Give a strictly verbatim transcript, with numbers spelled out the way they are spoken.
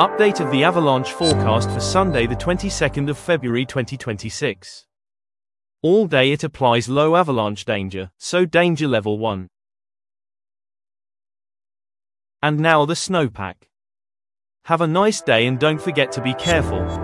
Update of the avalanche forecast for Sunday the twenty-second of February twenty twenty-six. All day it applies low avalanche danger, so danger level one. And now the snowpack. Have a nice day and don't forget to be careful.